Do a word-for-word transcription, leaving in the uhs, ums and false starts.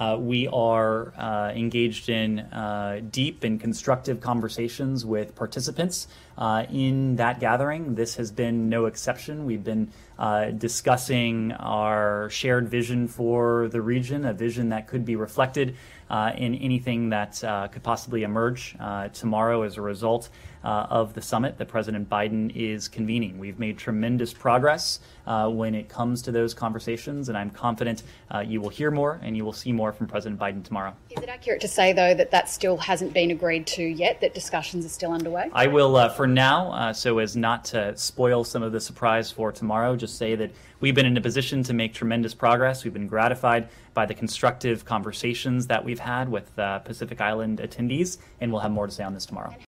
Uh, we are uh, engaged in uh, deep and constructive conversations with participants uh, in that gathering. This has been no exception. We've been uh, discussing our shared vision for the region, a vision that could be reflected uh, in anything that uh, could possibly emerge uh, tomorrow as a result uh, of the summit that President Biden is convening. We've made tremendous progress uh, when it comes to those conversations, and I'm confident uh, you will hear more and you will see more from President Biden tomorrow. Is it accurate to say, though, that that still hasn't been agreed to yet, that discussions are still underway? I will, uh, for now, uh, so as not to spoil some of the surprise for tomorrow, just say that we've been in a position to make tremendous progress. We've been gratified by the constructive conversations that we've had with uh, Pacific Island attendees, and we'll have more to say on this tomorrow.